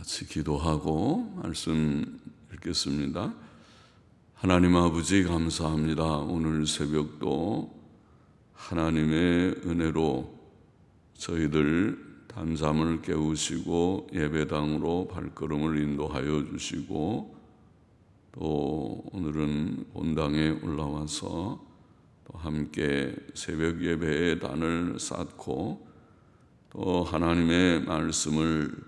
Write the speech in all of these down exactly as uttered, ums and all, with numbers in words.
같이 기도하고 말씀 읽겠습니다. 하나님 아버지 감사합니다. 오늘 새벽도 하나님의 은혜로 저희들 단잠을 깨우시고 예배당으로 발걸음을 인도하여 주시고, 또 오늘은 본당에 올라와서 또 함께 새벽 예배의 단을 쌓고 또 하나님의 말씀을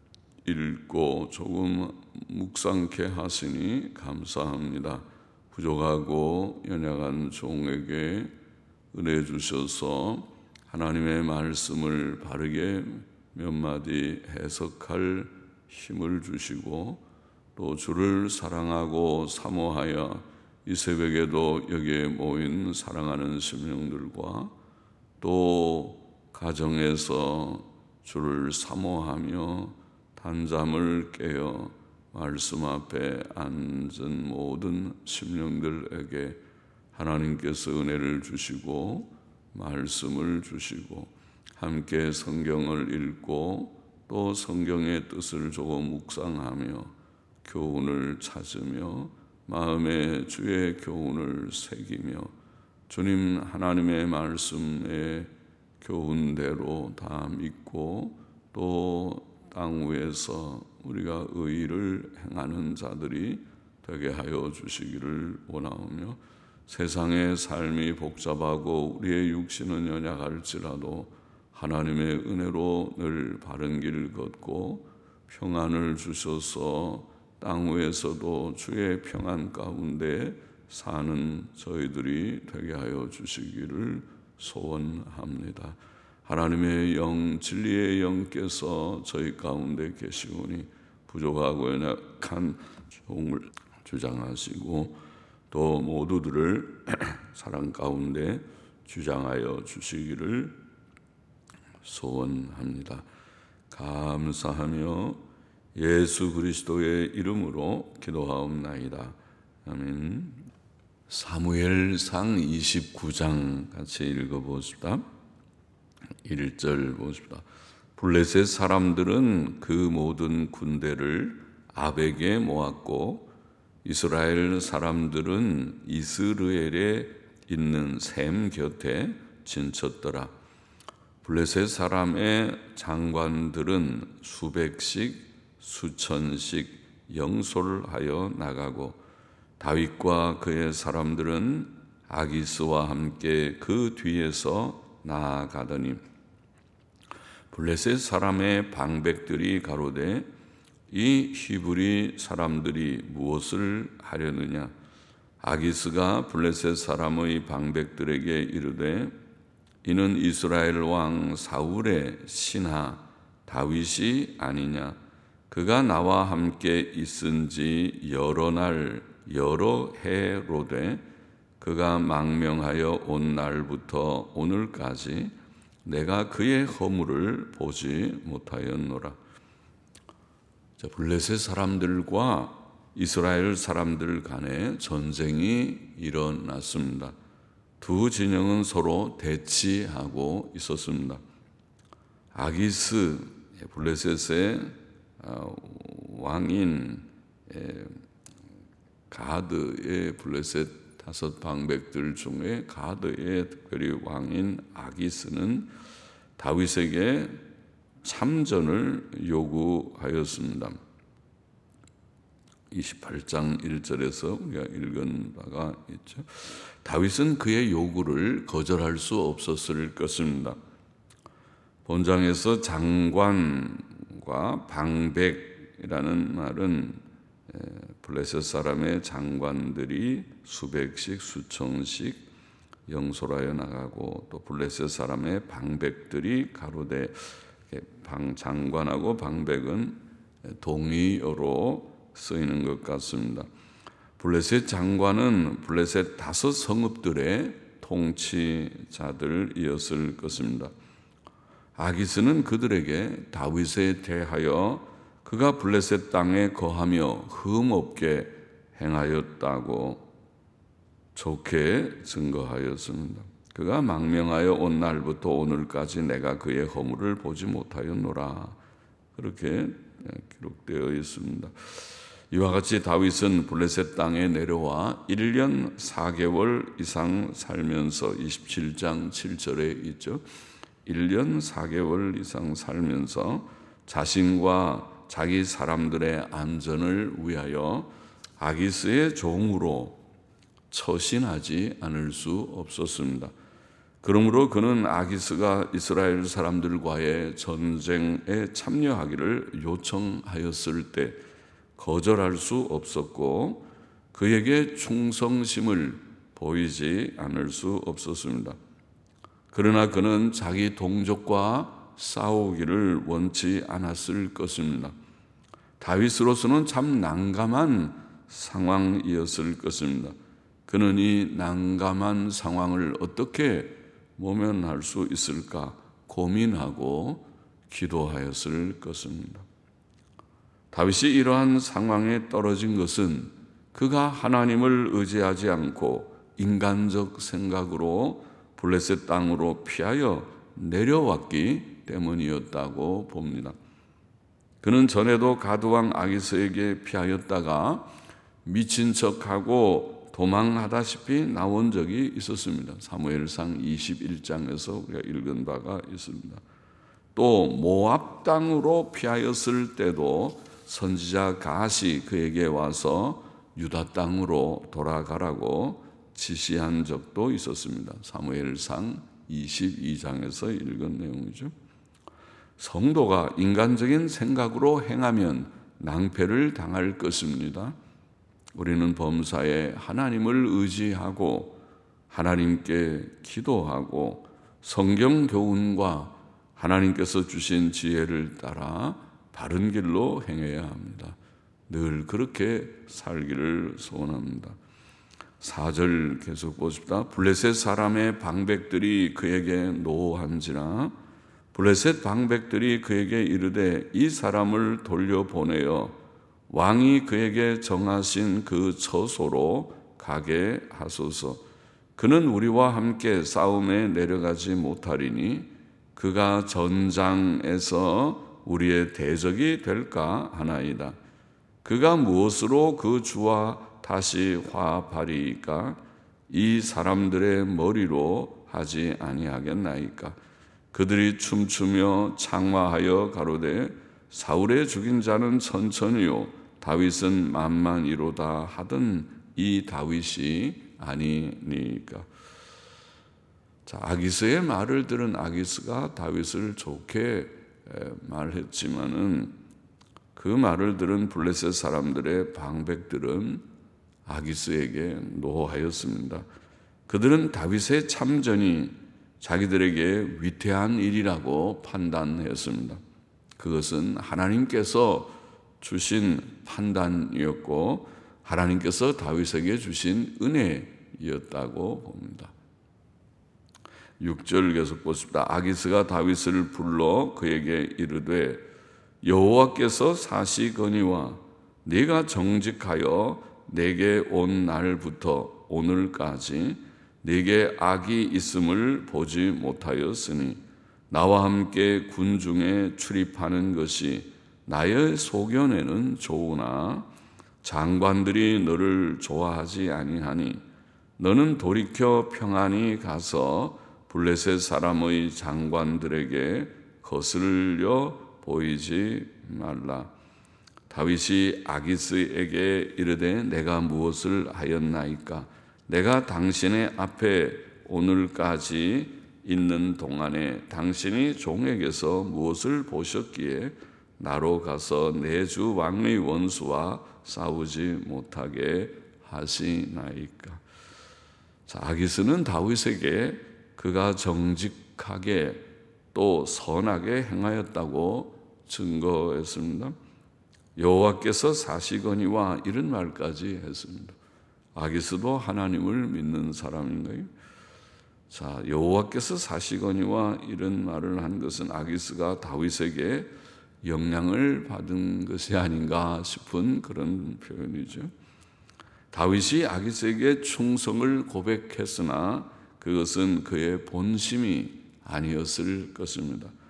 읽고 조금 묵상케 하시니 감사합니다. 부족하고 연약한 종에게 은혜 주셔서 하나님의 말씀을 바르게 몇 마디 해석할 힘을 주시고, 또 주를 사랑하고 사모하여 이 새벽에도 여기에 모인 사랑하는 심령들과 또 가정에서 주를 사모하며 단잠을 깨어 말씀 앞에 앉은 모든 심령들에게 하나님께서 은혜를 주시고 말씀을 주시고, 함께 성경을 읽고 또 성경의 뜻을 조금 묵상하며 교훈을 찾으며 마음에 주의 교훈을 새기며 주님 하나님의 말씀의 교훈대로 다 믿고 또 땅 위에서 우리가 의를 행하는 자들이 되게 하여 주시기를 원하오며, 세상의 삶이 복잡하고 우리의 육신은 연약할지라도 하나님의 은혜로 늘 바른 길을 걷고 평안을 주셔서 땅 위에서도 주의 평안 가운데 사는 저희들이 되게 하여 주시기를 소원합니다. 하나님의 영, 진리의 영께서 저희 가운데 계시오니 부족하고 연약한 종을 주장하시고 또 모두들을 사랑 가운데 주장하여 주시기를 소원합니다. 감사하며 예수 그리스도의 이름으로 기도하옵나이다. 아멘. 사무엘상 이십구 장 같이 읽어보십시다. 일 절 보십시다. 블레셋 사람들은 그 모든 군대를 아벡에 모았고 이스라엘 사람들은 이스르엘에 있는 셈 곁에 진쳤더라. 블레셋 사람의 장관들은 수백씩 수천씩 영솔하여 나가고 다윗과 그의 사람들은 아기스와 함께 그 뒤에서 나아가더니 블레셋 사람의 방백들이 가로되 이 히브리 사람들이 무엇을 하려느냐. 아기스가 블레셋 사람의 방백들에게 이르되 이는 이스라엘 왕 사울의 신하 다윗이 아니냐. 그가 나와 함께 있은지 여러 날 여러 해로되 그가 망명하여 온 날부터 오늘까지 내가 그의 허물을 보지 못하였노라. 자, 블레셋 사람들과 이스라엘 사람들 간에 전쟁이 일어났습니다. 두 진영은 서로 대치하고 있었습니다. 아기스, 블레셋의 왕인 가드의 블레셋 다섯 방백들 중에 가드의 특별히 왕인 아기스는 다윗에게 참전을 요구하였습니다. 이십팔 장 일 절에서 우리가 읽은 바가 있죠. 다윗은 그의 요구를 거절할 수 없었을 것입니다. 본장에서 장관과 방백이라는 말은 블레셋 사람의 장관들이 수백씩 수천씩 영솔하여 나가고 또 블레셋 사람의 방백들이 가로되, 방, 장관하고 방백은 동의어로 쓰이는 것 같습니다. 블레셋 장관은 블레셋 다섯 성읍들의 통치자들이었을 것입니다. 아기스는 그들에게 다윗에 대하여 그가 블레셋 땅에 거하며 흠없게 행하였다고 좋게 증거하였습니다. 그가 망명하여 온 날부터 오늘까지 내가 그의 허물을 보지 못하였노라. 그렇게 기록되어 있습니다. 이와 같이 다윗은 블레셋 땅에 내려와 일 년 사 개월 이상 살면서 이십칠 장 칠 절에 있죠. 일 년 사 개월 이상 살면서 자신과 자기 사람들의 안전을 위하여 아기스의 종으로 처신하지 않을 수 없었습니다. 그러므로 그는 아기스가 이스라엘 사람들과의 전쟁에 참여하기를 요청하였을 때 거절할 수 없었고 그에게 충성심을 보이지 않을 수 없었습니다. 그러나 그는 자기 동족과 싸우기를 원치 않았을 것입니다. 다윗으로서는 참 난감한 상황이었을 것입니다. 그는 이 난감한 상황을 어떻게 모면할 수 있을까 고민하고 기도하였을 것입니다. 다윗이 이러한 상황에 떨어진 것은 그가 하나님을 의지하지 않고 인간적 생각으로 블레셋 땅으로 피하여 내려왔기 때문이었다고 봅니다. 그는 전에도 가드왕 아기스에게 피하였다가 미친 척하고 도망하다시피 나온 적이 있었습니다. 사무엘상 이십일 장에서 우리가 읽은 바가 있습니다. 또 모압 땅으로 피하였을 때도 선지자 갓이 그에게 와서 유다 땅으로 돌아가라고 지시한 적도 있었습니다. 사무엘상 이십이 장에서 읽은 내용이죠. 성도가 인간적인 생각으로 행하면 낭패를 당할 것입니다. 우리는 범사에 하나님을 의지하고 하나님께 기도하고 성경 교훈과 하나님께서 주신 지혜를 따라 바른 길로 행해야 합니다. 늘 그렇게 살기를 소원합니다. 사 절 계속 보십시다. 블레셋 사람의 방백들이 그에게 노한지라 블레셋 방백들이 그에게 이르되 이 사람을 돌려보내어 왕이 그에게 정하신 그 처소로 가게 하소서. 그는 우리와 함께 싸움에 내려가지 못하리니 그가 전장에서 우리의 대적이 될까 하나이다. 그가 무엇으로 그 주와 다시 화합하리이까? 이 사람들의 머리로 하지 아니하겠나이까? 그들이 춤추며 창화하여 가로되 사울의 죽인 자는 천천히요 다윗은 만만이로다 하던 이 다윗이 아니니까. 자, 아기스의 말을 들은 아기스가 다윗을 좋게 말했지만은 그 말을 들은 블레셋 사람들의 방백들은 아기스에게 노하였습니다. 그들은 다윗의 참전이 자기들에게 위태한 일이라고 판단했습니다. 그것은 하나님께서 주신 판단이었고 하나님께서 다윗에게 주신 은혜였다고 봅니다. 육 절 계속 보십시다. 아기스가 다윗을 불러 그에게 이르되 여호와께서 사시거니와 네가 정직하여 내게 온 날부터 오늘까지 네게 악이 있음을 보지 못하였으니 나와 함께 군중에 출입하는 것이 나의 소견에는 좋으나 장관들이 너를 좋아하지 아니하니 너는 돌이켜 평안히 가서 블레셋 사람의 장관들에게 거슬려 보이지 말라. 다윗이 아기스에게 이르되 내가 무엇을 하였나이까? 내가 당신의 앞에 오늘까지 있는 동안에 당신이 종에게서 무엇을 보셨기에 나로 가서 내 주 왕의 원수와 싸우지 못하게 하시나이까? 자, 아기스는 다윗에게 그가 정직하게 또 선하게 행하였다고 증거했습니다. 여호와께서 사시거니와 이런 말까지 했습니다. 아기스도 하나님을 믿는 사람인가요? 자, 여호와께서 사시거니와 이런 말을 한 것은 아기스가 다윗에게 영향을 받은 것이 아닌가 싶은 그런 표현이죠. 다윗이 아기스에게 충성을 고백했으나 그것은 그의 본심이 아니었을 것입니다.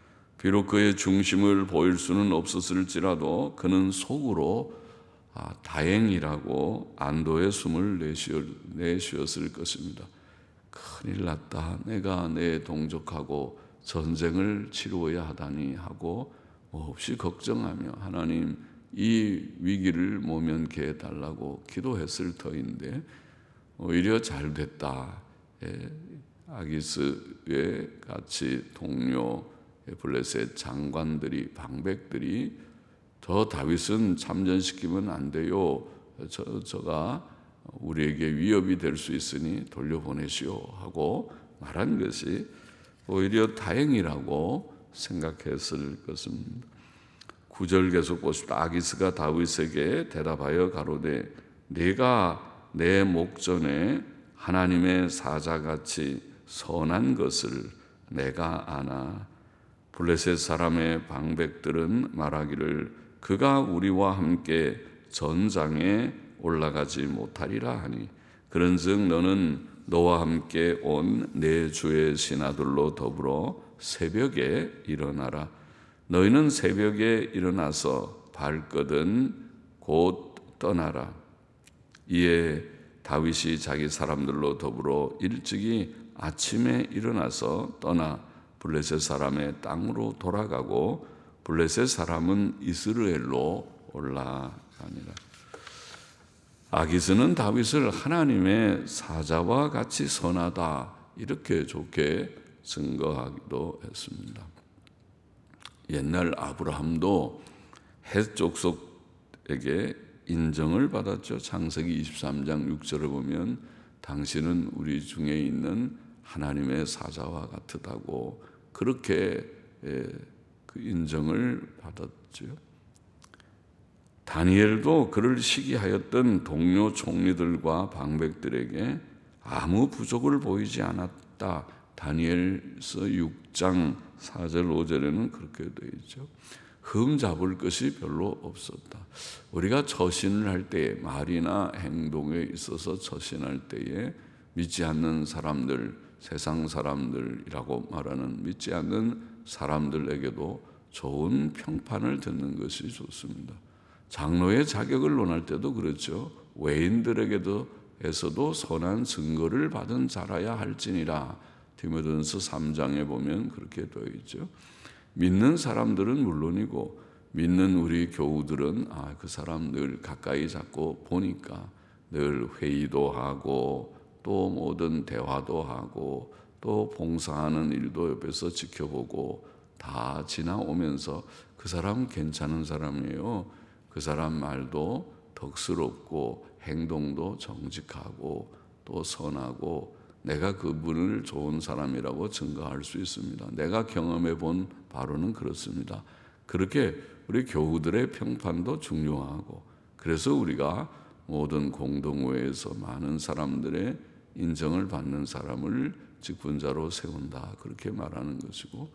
비록 그의 중심을 보일 수는 없었을지라도 그는 속으로 아, 다행이라고 안도의 숨을 내쉬었, 내쉬었을 것입니다. 큰일 났다. 내가 내 동족하고 전쟁을 치루어야 하다니 하고 몹시 걱정하며 하나님 이 위기를 모면케 해달라고 기도했을 터인데 오히려 잘 됐다. 예, 아기스의 같이 동료 블레셋 장관들이 방백들이 더 다윗은 참전시키면 안 돼요. 저, 저가 우리에게 위협이 될 수 있으니 돌려보내시오 하고 말한 것이 오히려 다행이라고 생각했을 것입니다. 구 절 계속 보십시오. 아기스가 다윗에게 대답하여 가로되 네가 내 목전에 하나님의 사자같이 선한 것을 내가 아나. 블레셋 사람의 방백들은 말하기를 그가 우리와 함께 전장에 올라가지 못하리라 하니 그런즉 너는 너와 함께 온 내 주의 신하들로 더불어 새벽에 일어나라. 너희는 새벽에 일어나서 발거든 곧 떠나라. 이에 다윗이 자기 사람들로 더불어 일찍이 아침에 일어나서 떠나 블레셋 사람의 땅으로 돌아가고 블레셋 사람은 이스라엘로 올라가니라. 아기스는 다윗을 하나님의 사자와 같이 선하다 이렇게 좋게 증거하기도 했습니다. 옛날 아브라함도 헷 족속에게 인정을 받았죠. 창세기 이십삼 장 육 절을 보면 당신은 우리 중에 있는 하나님의 사자와 같다고 그렇게 그 인정을 받았죠. 다니엘도 그를 시기하였던 동료 총리들과 방백들에게 아무 부족을 보이지 않았다. 다니엘서 육 장 사 절 오 절에는 그렇게 되어 있죠. 흠 잡을 것이 별로 없었다. 우리가 처신을 할 때 말이나 행동에 있어서 처신할 때에 믿지 않는 사람들, 세상 사람들이라고 말하는 믿지 않는 사람들에게도 좋은 평판을 듣는 것이 좋습니다. 장로의 자격을 논할 때도 그렇죠. 외인들에게도 에서도 선한 증거를 받은 자라야 할지니라. 디모데전서 삼 장에 보면 그렇게 되어 있죠. 믿는 사람들은 물론이고 믿는 우리 교우들은 아, 그 사람들 가까이 잡고 보니까 늘 회의도 하고 또 모든 대화도 하고 또 봉사하는 일도 옆에서 지켜보고 다 지나오면서 그 사람 괜찮은 사람이에요. 그 사람 말도 덕스럽고 행동도 정직하고 또 선하고 내가 그분을 좋은 사람이라고 증거할 수 있습니다. 내가 경험해 본 바로는 그렇습니다. 그렇게 우리 교우들의 평판도 중요하고 그래서 우리가 모든 공동회에서 많은 사람들의 인정을 받는 사람을 직분자로 세운다 그렇게 말하는 것이고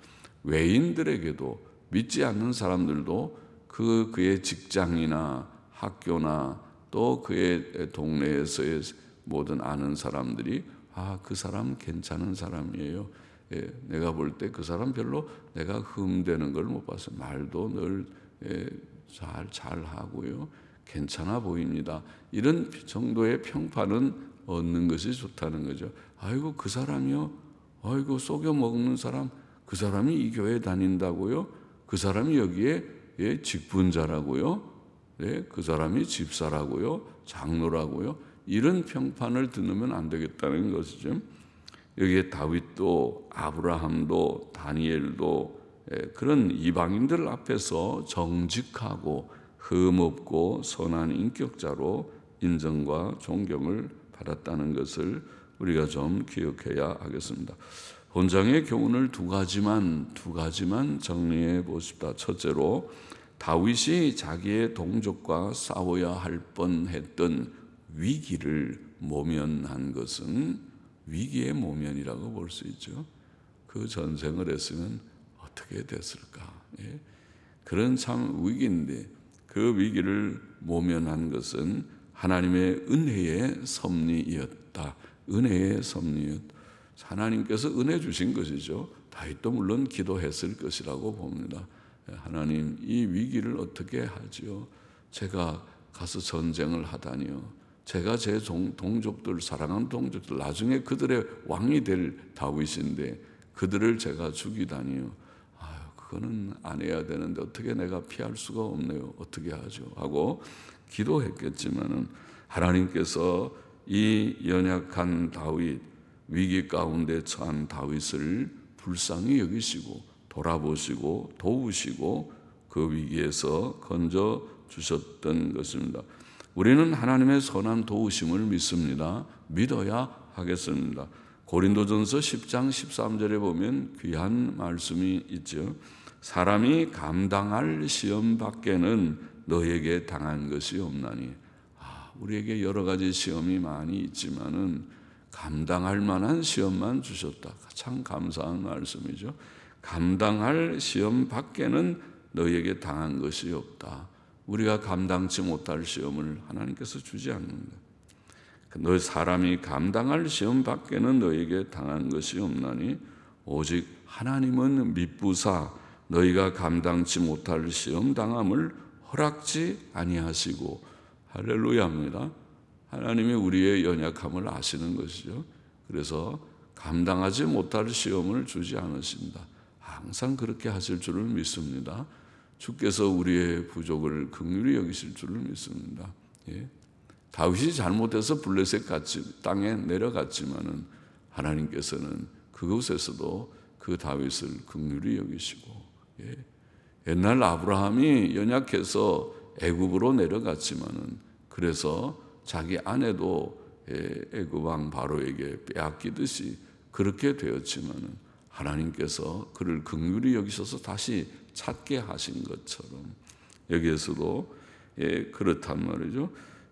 외인들에게도 믿지 않는 사람들도 그 그의 직장이나 학교나 또 그의 동네에서의 모든 아는 사람들이 아, 그 사람 괜찮은 사람이에요. 예, 내가 볼 때 그 사람 별로 내가 흠되는 걸 못 봤어요. 말도 늘 예, 잘, 잘 하고요. 괜찮아 보입니다. 이런 정도의 평판은 얻는 것이 좋다는 거죠. 아이고 그 사람이요. 아이고 속여 먹는 사람. 그 사람이 이 교회에 다닌다고요. 그 사람이 여기에 예, 직분자라고요. 예, 그 사람이 집사라고요. 장로라고요. 이런 평판을 듣으면 안 되겠다는 것이죠. 여기에 다윗도 아브라함도 다니엘도 그런 이방인들 앞에서 정직하고 흠없고 선한 인격자로 인정과 존경을 받았다는 것을 우리가 좀 기억해야 하겠습니다. 본장의 교훈을 두 가지만 두 가지만 정리해 보십시다. 첫째로 다윗이 자기의 동족과 싸워야 할 뻔했던 위기를 모면한 것은 위기의 모면이라고 볼 수 있죠. 그 전쟁을 했으면 어떻게 됐을까? 예? 그런 참 위기인데 그 위기를 모면한 것은 하나님의 은혜의 섭리였다. 은혜의 섭리였다. 하나님께서 은혜 주신 것이죠. 다윗도 물론 기도했을 것이라고 봅니다. 하나님, 이 위기를 어떻게 하지요? 제가 가서 전쟁을 하다니요. 제가 제 동족들, 사랑하는 동족들, 나중에 그들의 왕이 될 다윗인데 그들을 제가 죽이다니요. 아유, 그거는 안 해야 되는데 어떻게 내가 피할 수가 없네요. 어떻게 하죠? 하고 기도했겠지만은 하나님께서 이 연약한 다윗, 위기 가운데 처한 다윗을 불쌍히 여기시고 돌아보시고 도우시고 그 위기에서 건져 주셨던 것입니다. 우리는 하나님의 선한 도우심을 믿습니다. 믿어야 하겠습니다. 고린도전서 십 장 십삼 절에 보면 귀한 말씀이 있죠. 사람이 감당할 시험 밖에는 너에게 당한 것이 없나니. 아, 우리에게 여러 가지 시험이 많이 있지만은 감당할 만한 시험만 주셨다. 참 감사한 말씀이죠. 감당할 시험 밖에는 너에게 당한 것이 없다. 우리가 감당치 못할 시험을 하나님께서 주지 않는다. 너 사람이 감당할 시험 밖에는 너에게 당한 것이 없나니 오직 하나님은 미쁘사 너희가 감당치 못할 시험 당함을 허락지 아니하시고. 할렐루야입니다. 하나님이 우리의 연약함을 아시는 것이죠. 그래서 감당하지 못할 시험을 주지 않으신다. 항상 그렇게 하실 줄을 믿습니다. 주께서 우리의 부족을 긍휼히 여기실 줄을 믿습니다. 예. 다윗이 잘못해서 블레셋 땅에 내려갔지만은 하나님께서는 그곳에서도 그 다윗을 긍휼히 여기시고, 예. 옛날 아브라함이 연약해서 애굽으로 내려갔지만은 그래서 자기 아내도 애굽 왕 바로에게 빼앗기듯이 그렇게 되었지만은 하나님께서 그를 긍휼히 여기셔서 다시 찾게 하신 것처럼 여기에서도 예, 그렇단 말이죠.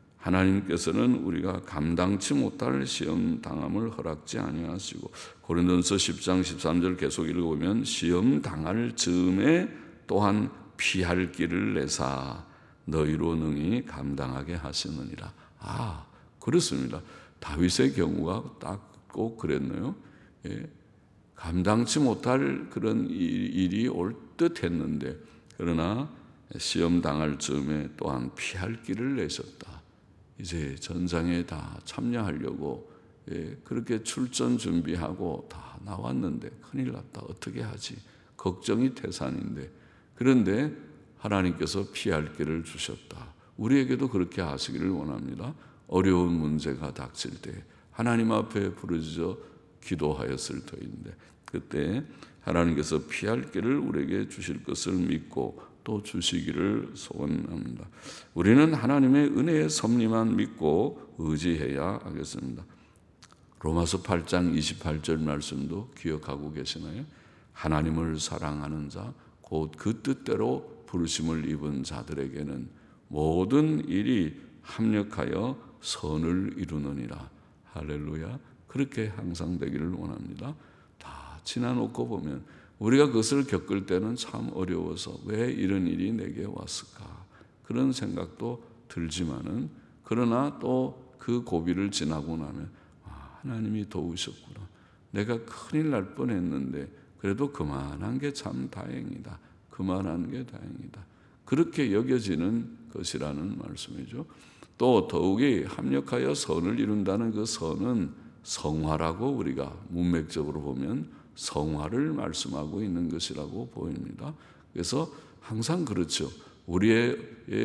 하나님께서는 우리가 감당치 못할 시험 당함을 허락지 아니하시고, 고린도전서 십 장 십삼 절 계속 읽어보면 시험 당할 즈음에 또한 피할 길을 내사 너희로 능히 감당하게 하시느니라. 아, 그렇습니다. 다윗의 경우가 딱 꼭 그랬네요. 예. 감당치 못할 그런 일이 올 듯 했는데 그러나 시험 당할 즈음에 또한 피할 길을 내셨다. 이제 전장에 다 참여하려고 예, 그렇게 출전 준비하고 다 나왔는데 큰일 났다. 어떻게 하지? 걱정이 태산인데 그런데 하나님께서 피할 길을 주셨다. 우리에게도 그렇게 하시기를 원합니다. 어려운 문제가 닥칠 때 하나님 앞에 부르짖어 기도하였을 터인데 그때 하나님께서 피할 길을 우리에게 주실 것을 믿고 또 주시기를 소원합니다. 우리는 하나님의 은혜의 섭리만 믿고 의지해야 하겠습니다. 로마서 팔 장 이십팔 절 말씀도 기억하고 계시나요? 하나님을 사랑하는 자 곧 그 뜻대로 부르심을 입은 자들에게는 모든 일이 합력하여 선을 이루느니라. 할렐루야. 그렇게 항상 되기를 원합니다. 다 지나놓고 보면 우리가 그것을 겪을 때는 참 어려워서 왜 이런 일이 내게 왔을까 그런 생각도 들지만은 그러나 또 그 고비를 지나고 나면 아, 하나님이 도우셨구나. 내가 큰일 날 뻔했는데 그래도 그만한 게 참 다행이다. 그만한 게 다행이다. 그렇게 여겨지는 것이라는 말씀이죠. 또 더욱이 합력하여 선을 이룬다는 그 선은 성화라고 우리가 문맥적으로 보면 성화를 말씀하고 있는 것이라고 보입니다. 그래서 항상 그렇죠. 우리의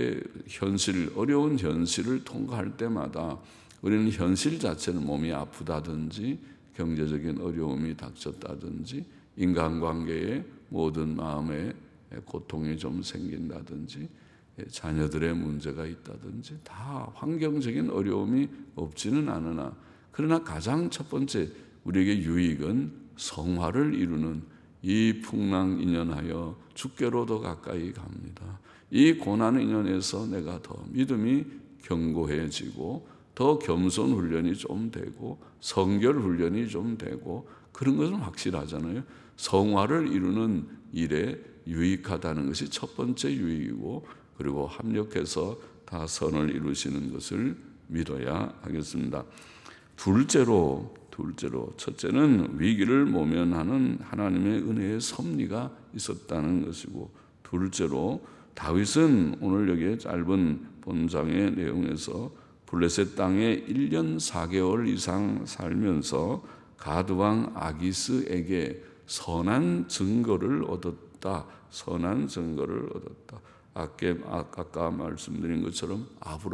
현실, 어려운 현실을 통과할 때마다 우리는 현실 자체는 몸이 아프다든지 경제적인 어려움이 닥쳤다든지 인간관계에 모든 마음에 고통이 좀 생긴다든지 자녀들의 문제가 있다든지 다 환경적인 어려움이 없지는 않으나 그러나 가장 첫 번째 우리에게 유익은 성화를 이루는 이 풍랑 인연하여 주께로 더 가까이 갑니다. 이 고난 인연에서 내가 더 믿음이 견고해지고 더 겸손 훈련이 좀 되고 성결 훈련이 좀 되고 그런 것은 확실하잖아요. 성화를 이루는 일에 유익하다는 것이 첫 번째 유익이고 그리고 합력해서 다 선을 이루시는 것을 믿어야 하겠습니다. 둘째로 둘째로, 첫째는 위기를 모면하는 하나님의 은혜의 섭리가 있었다는 것이고, 둘째로 다윗은 오늘 여기에 짧은 본장의 내용에서 블레셋 땅에 일 년 사 개월 이상 살면서 가드왕 아기스에게 선한 증거를 얻었다. 선한 증거를 얻었다. 아까 말씀드린 것처럼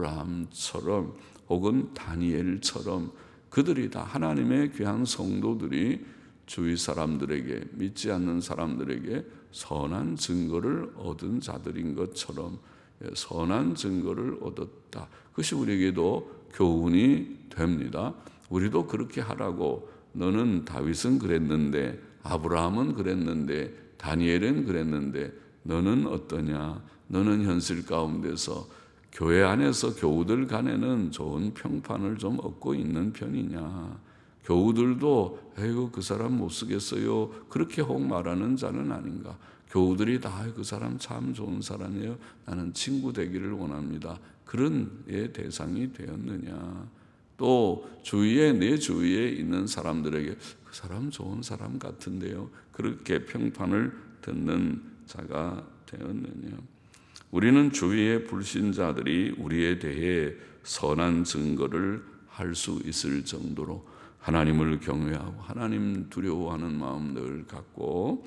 아브라함처럼 혹은 다니엘처럼 그들이 다 하나님의 귀한 성도들이 주위 사람들에게, 믿지 않는 사람들에게 선한 증거를 얻은 자들인 것처럼 선한 증거를 얻었다. 그것이 우리에게도 교훈이 됩니다. 우리도 그렇게 하라고. 너는 다윗은 그랬는데, 아브라함은 그랬는데, 다니엘은 그랬는데 너는 어떠냐? 너는 현실 가운데서 교회 안에서 교우들 간에는 좋은 평판을 좀 얻고 있는 편이냐? 교우들도 에이구 그 사람 못 쓰겠어요 그렇게 혹 말하는 자는 아닌가? 교우들이 다 그 사람 참 좋은 사람이에요, 나는 친구 되기를 원합니다, 그런 예 대상이 되었느냐? 또 주위에, 내 주위에 있는 사람들에게 그 사람 좋은 사람 같은데요, 그렇게 평판을 듣는 자가 되었느냐? 우리는 주위의 불신자들이 우리에 대해 선한 증거를 할 수 있을 정도로 하나님을 경외하고 하나님 두려워하는 마음을 갖고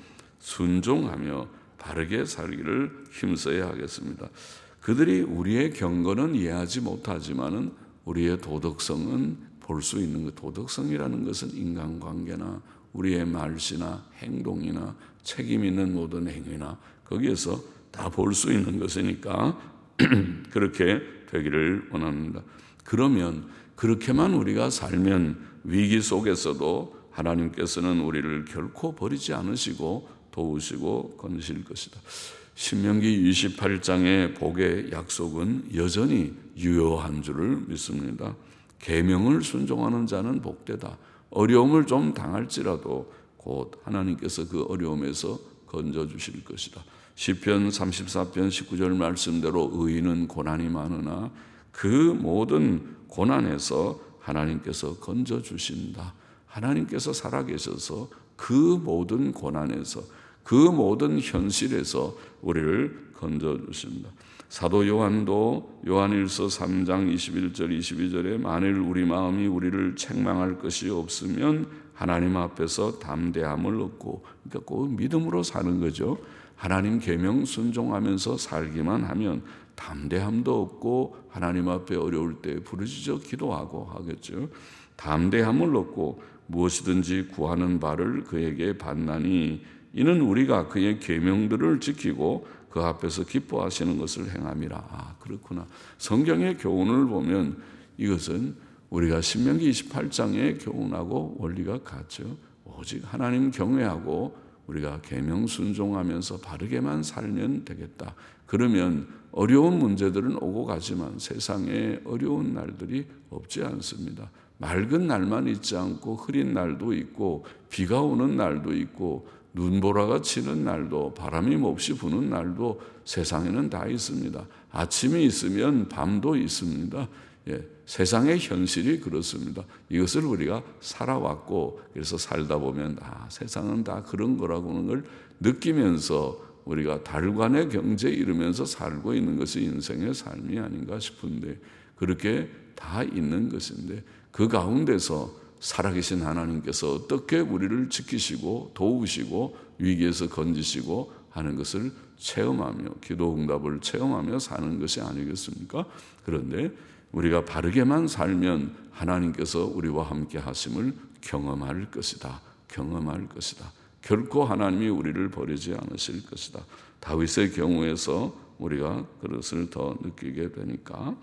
순종하며 바르게 살기를 힘써야 하겠습니다. 그들이 우리의 경건은 이해하지 못하지만은 우리의 도덕성은 볼 수 있는 것. 도덕성이라는 것은 인간관계나 우리의 말씨나 행동이나 책임 있는 모든 행위나 거기에서 다 볼 수 있는 것이니까 그렇게 되기를 원합니다. 그러면 그렇게만 우리가 살면 위기 속에서도 하나님께서는 우리를 결코 버리지 않으시고 도우시고 건지실 것이다. 신명기 이십팔 장의 복의 약속은 여전히 유효한 줄을 믿습니다. 계명을 순종하는 자는 복되다. 어려움을 좀 당할지라도 곧 하나님께서 그 어려움에서 건져주실 것이다. 시편 삼십사 편 십구 절 말씀대로 의인은 고난이 많으나 그 모든 고난에서 하나님께서 건져주신다. 하나님께서 살아계셔서 그 모든 고난에서, 그 모든 현실에서 우리를 건져주십니다. 사도 요한도 요한일서 삼 장 이십일 절 이십이 절에 만일 우리 마음이 우리를 책망할 것이 없으면 하나님 앞에서 담대함을 얻고, 그러니까 꼭 믿음으로 사는 거죠. 하나님 계명 순종하면서 살기만 하면 담대함도 얻고 하나님 앞에 어려울 때 부르짖어 기도하고 하겠죠. 담대함을 얻고 무엇이든지 구하는 바를 그에게 받나니 이는 우리가 그의 계명들을 지키고 그 앞에서 기뻐하시는 것을 행함이라. 아, 그렇구나. 성경의 교훈을 보면 이것은 우리가 신명기 이십팔 장의 교훈하고 원리가 같죠. 오직 하나님 경외하고 우리가 계명 순종하면서 바르게만 살면 되겠다. 그러면 어려운 문제들은 오고 가지만 세상에 어려운 날들이 없지 않습니다. 맑은 날만 있지 않고 흐린 날도 있고 비가 오는 날도 있고 눈보라가 치는 날도 바람이 몹시 부는 날도 세상에는 다 있습니다. 아침이 있으면 밤도 있습니다. 예, 세상의 현실이 그렇습니다. 이것을 우리가 살아왔고 그래서 살다 보면 아, 세상은 다 그런 거라고는 걸 느끼면서 우리가 달관의 경제에 이르면서 살고 있는 것이 인생의 삶이 아닌가 싶은데 그렇게 다 있는 것인데 그 가운데서 살아계신 하나님께서 어떻게 우리를 지키시고 도우시고 위기에서 건지시고 하는 것을 체험하며 기도 응답을 체험하며 사는 것이 아니겠습니까? 그런데 우리가 바르게만 살면 하나님께서 우리와 함께 하심을 경험할 것이다. 경험할 것이다. 결코 하나님이 우리를 버리지 않으실 것이다. 다윗의 경우에서 우리가 그것을 더 느끼게 되니까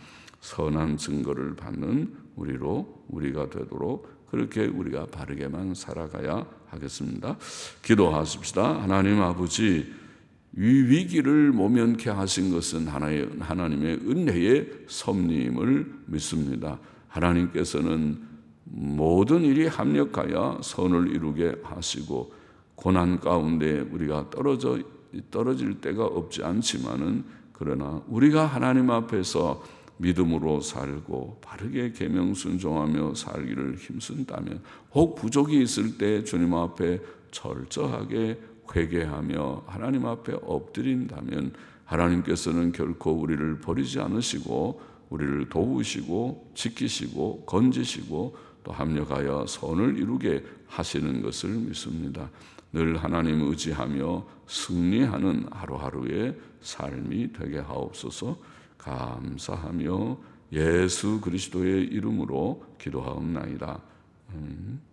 선한 증거를 받는 우리로 우리가 되도록 그렇게 우리가 바르게만 살아가야 하겠습니다. 기도하십시다. 하나님 아버지, 이 위기를 모면케 하신 것은 하나님의 은혜의 섭리임을 믿습니다. 하나님께서는 모든 일이 합력하여 선을 이루게 하시고 고난 가운데 우리가 떨어져 떨어질 때가 없지 않지만은 그러나 우리가 하나님 앞에서 믿음으로 살고 바르게 계명 순종하며 살기를 힘쓴다면, 혹 부족이 있을 때 주님 앞에 철저하게 회개하며 하나님 앞에 엎드린다면 하나님께서는 결코 우리를 버리지 않으시고 우리를 도우시고 지키시고 건지시고 또 합력하여 선을 이루게 하시는 것을 믿습니다. 늘 하나님 의지하며 승리하는 하루하루의 삶이 되게 하옵소서. 감사하며 예수 그리스도의 이름으로 기도하옵나이다. 음.